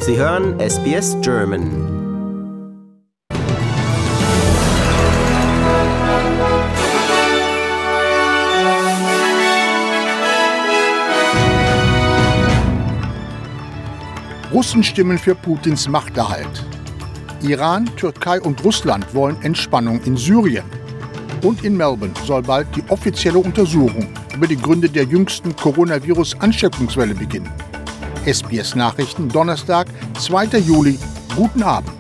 Sie hören SBS German. Russen stimmen für Putins Machterhalt. Iran, Türkei und Russland wollen Entspannung in Syrien. Und in Melbourne soll bald die offizielle Untersuchung über die Gründe der jüngsten Coronavirus-Ansteckungswelle beginnen. SBS Nachrichten, Donnerstag, 2. Juli. Guten Abend.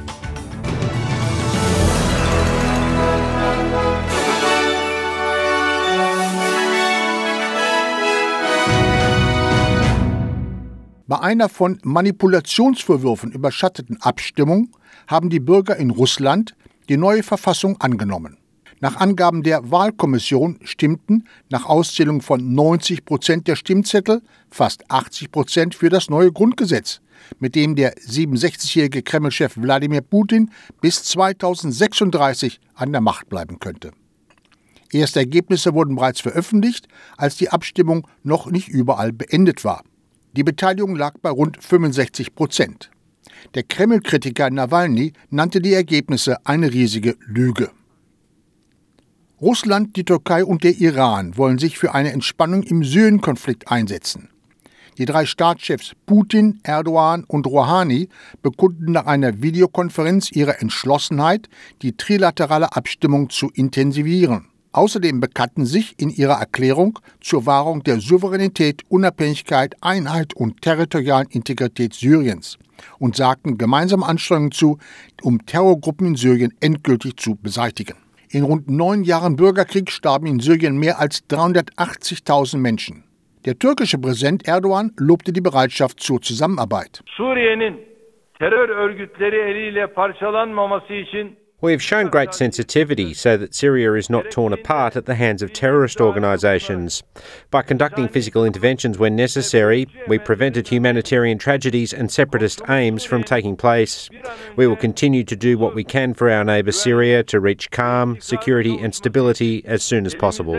Bei einer von Manipulationsvorwürfen überschatteten Abstimmung haben die Bürger in Russland die neue Verfassung angenommen. Nach Angaben der Wahlkommission stimmten nach Auszählung von 90% der Stimmzettel fast 80% für das neue Grundgesetz, mit dem der 67-jährige Kreml-Chef Wladimir Putin bis 2036 an der Macht bleiben könnte. Erste Ergebnisse wurden bereits veröffentlicht, als die Abstimmung noch nicht überall beendet war. Die Beteiligung lag bei rund 65%. Der Kreml-Kritiker Nawalny nannte die Ergebnisse eine riesige Lüge. Russland, die Türkei und der Iran wollen sich für eine Entspannung im Syrien-Konflikt einsetzen. Die drei Staatschefs Putin, Erdogan und Rouhani bekundeten nach einer Videokonferenz ihre Entschlossenheit, die trilaterale Abstimmung zu intensivieren. Außerdem bekannten sich in ihrer Erklärung zur Wahrung der Souveränität, Unabhängigkeit, Einheit und territorialen Integrität Syriens und sagten gemeinsame Anstrengungen zu, um Terrorgruppen in Syrien endgültig zu beseitigen. In rund 9 Jahren Bürgerkrieg starben in Syrien mehr als 380.000 Menschen. Der türkische Präsident Erdogan lobte die Bereitschaft zur Zusammenarbeit. Suriye'nin terör örgütleri eliyle parçalanmaması için We have shown great sensitivity so that Syria is not torn apart at the hands of terrorist organisations. By conducting physical interventions when necessary, we prevented humanitarian tragedies and separatist aims from taking place. We will continue to do what we can for our neighbour Syria to reach calm, security and stability as soon as possible.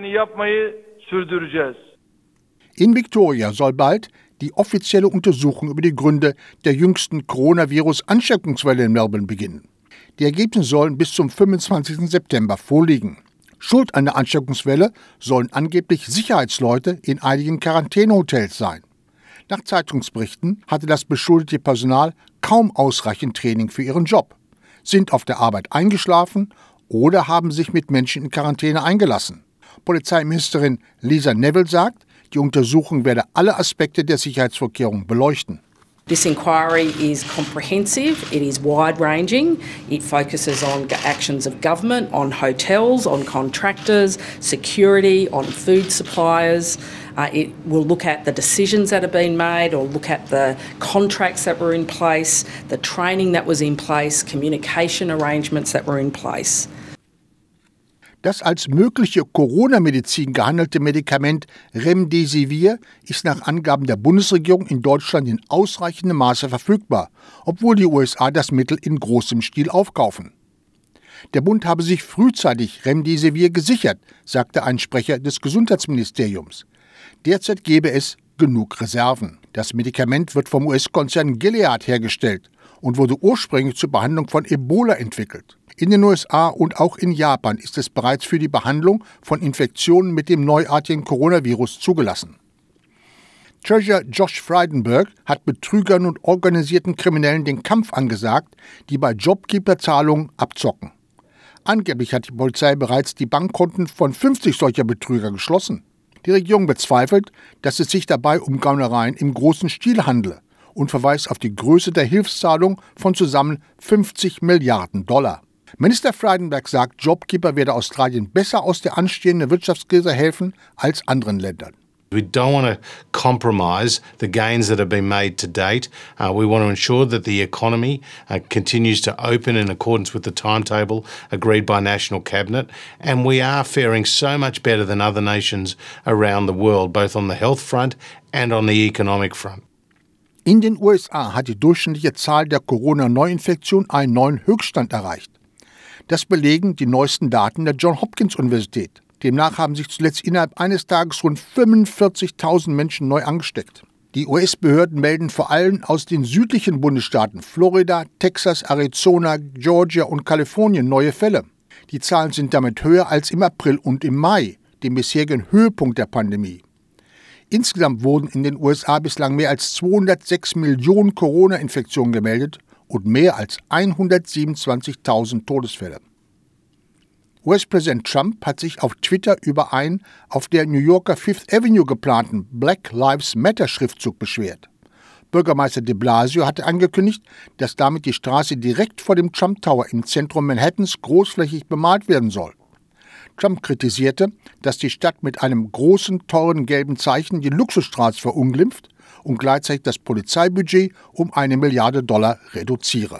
In Victoria soll bald die offizielle Untersuchung über die Gründe der jüngsten Coronavirus-Ansteckungswelle in Melbourne beginnen. Die Ergebnisse sollen bis zum 25. September vorliegen. Schuld an der Ansteckungswelle sollen angeblich Sicherheitsleute in einigen Quarantänehotels sein. Nach Zeitungsberichten hatte das beschuldigte Personal kaum ausreichend Training für ihren Job, sind auf der Arbeit eingeschlafen oder haben sich mit Menschen in Quarantäne eingelassen. Polizeiministerin Lisa Neville sagt, die Untersuchung werde alle Aspekte der Sicherheitsvorkehrungen beleuchten. This inquiry is comprehensive, it is wide-ranging, it focuses on actions of government, on hotels, on contractors, security, on food suppliers. It will look at the decisions that have been made or look at the contracts that were in place, the training that was in place, communication arrangements that were in place. Das als mögliche Corona-Medizin gehandelte Medikament Remdesivir ist nach Angaben der Bundesregierung in Deutschland in ausreichendem Maße verfügbar, obwohl die USA das Mittel in großem Stil aufkaufen. Der Bund habe sich frühzeitig Remdesivir gesichert, sagte ein Sprecher des Gesundheitsministeriums. Derzeit gebe es genug Reserven. Das Medikament wird vom US-Konzern Gilead hergestellt und wurde ursprünglich zur Behandlung von Ebola entwickelt. In den USA und auch in Japan ist es bereits für die Behandlung von Infektionen mit dem neuartigen Coronavirus zugelassen. Treasurer Josh Frydenberg hat Betrügern und organisierten Kriminellen den Kampf angesagt, die bei Jobkeeper-Zahlungen abzocken. Angeblich hat die Polizei bereits die Bankkonten von 50 solcher Betrüger geschlossen. Die Regierung bezweifelt, dass es sich dabei um Gaunereien im großen Stil handle und verweist auf die Größe der Hilfszahlung von zusammen $50 Milliarden. Minister Frydenberg sagt, Jobkeeper werde Australien besser aus der anstehenden Wirtschaftskrise helfen als anderen Ländern. We don't want to compromise the gains that have been made to date. We want to ensure that the economy continues to open in accordance with the timetable agreed by National Cabinet. And we are faring so much better than other nations around the world, both on the health front and on the economic front. In den USA hat die durchschnittliche Zahl der Corona-Neuinfektionen einen neuen Höchststand erreicht. Das belegen die neuesten Daten der Johns Hopkins Universität. Demnach haben sich zuletzt innerhalb eines Tages rund 45.000 Menschen neu angesteckt. Die US-Behörden melden vor allem aus den südlichen Bundesstaaten Florida, Texas, Arizona, Georgia und Kalifornien neue Fälle. Die Zahlen sind damit höher als im April und im Mai, dem bisherigen Höhepunkt der Pandemie. Insgesamt wurden in den USA bislang mehr als 206 Millionen Corona-Infektionen gemeldet und mehr als 127.000 Todesfälle. US-Präsident Trump hat sich auf Twitter über einen auf der New Yorker Fifth Avenue geplanten Black Lives Matter-Schriftzug beschwert. Bürgermeister de Blasio hatte angekündigt, dass damit die Straße direkt vor dem Trump Tower im Zentrum Manhattans großflächig bemalt werden soll. Trump kritisierte, dass die Stadt mit einem großen, teuren gelben Zeichen die Luxusstraße verunglimpft und gleichzeitig das Polizeibudget um $1 Milliarde reduziere.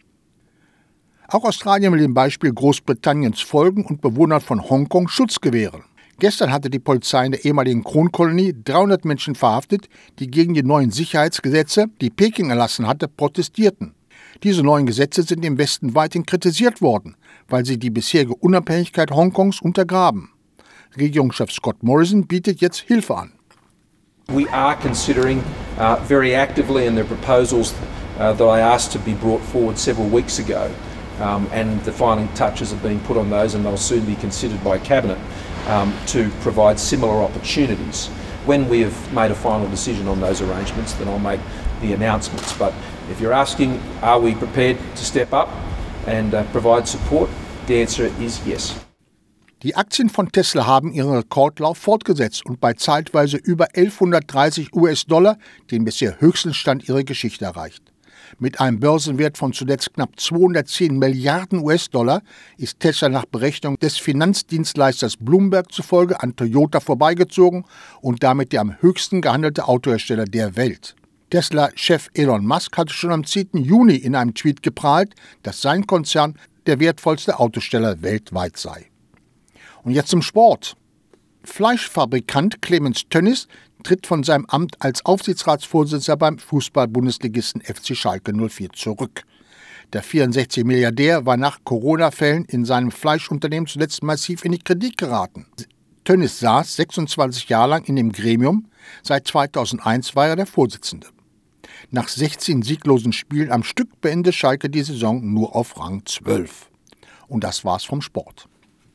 Auch Australien will dem Beispiel Großbritanniens folgen und Bewohnern von Hongkong Schutz gewähren. Gestern hatte die Polizei in der ehemaligen Kronkolonie 300 Menschen verhaftet, die gegen die neuen Sicherheitsgesetze, die Peking erlassen hatte, protestierten. Diese neuen Gesetze sind im Westen weithin kritisiert worden, weil sie die bisherige Unabhängigkeit Hongkongs untergraben. Regierungschef Scott Morrison bietet jetzt Hilfe an. We are considering very actively in the proposals that I asked to be brought forward several weeks ago. And the final touches have been put on those and they'll soon be considered by Cabinet to provide similar opportunities. When we have made a final decision on those arrangements, then I'll make the announcements. But if you're asking, are we prepared to step up and provide support, the answer is yes. Die Aktien von Tesla haben ihren Rekordlauf fortgesetzt und bei zeitweise über $1130 den bisher höchsten Stand ihrer Geschichte erreicht. Mit einem Börsenwert von zuletzt knapp 210 Milliarden US-Dollar ist Tesla nach Berechnung des Finanzdienstleisters Bloomberg zufolge an Toyota vorbeigezogen und damit der am höchsten gehandelte Autohersteller der Welt. Tesla-Chef Elon Musk hatte schon am 10. Juni in einem Tweet geprahlt, dass sein Konzern der wertvollste Autosteller weltweit sei. Und jetzt zum Sport. Fleischfabrikant Clemens Tönnies tritt von seinem Amt als Aufsichtsratsvorsitzender beim Fußball-Bundesligisten FC Schalke 04 zurück. Der 64-Milliardär war nach Corona-Fällen in seinem Fleischunternehmen zuletzt massiv in die Kritik geraten. Tönnies saß 26 Jahre lang in dem Gremium, seit 2001 war er der Vorsitzende. Nach 16 sieglosen Spielen am Stück beendete Schalke die Saison nur auf Rang 12. Und das war's vom Sport.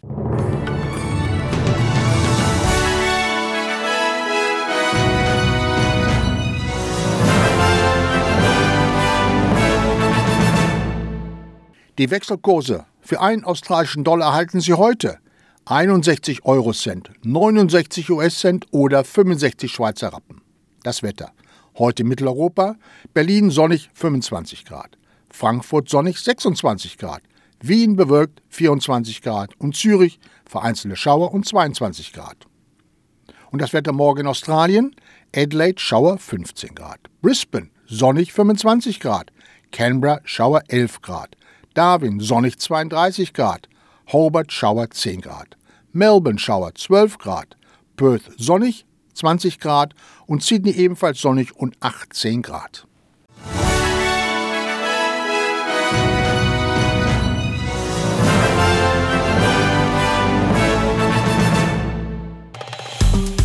Die Wechselkurse für einen australischen Dollar erhalten Sie heute 61 Eurocent, 69 US-Cent oder 65 Schweizer Rappen. Das Wetter. Heute Mitteleuropa, Berlin sonnig 25 Grad, Frankfurt sonnig 26 Grad, Wien bewölkt 24 Grad und Zürich vereinzelte Schauer und 22 Grad. Und das Wetter morgen in Australien, Adelaide Schauer 15 Grad, Brisbane sonnig 25 Grad, Canberra Schauer 11 Grad, Darwin sonnig 32 Grad, Hobart Schauer 10 Grad, Melbourne Schauer 12 Grad, Perth sonnig 20 Grad und Sydney ebenfalls sonnig und 18 Grad.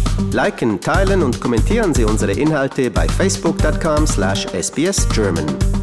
Liken, teilen und kommentieren Sie unsere Inhalte bei facebook.com/sbsgerman.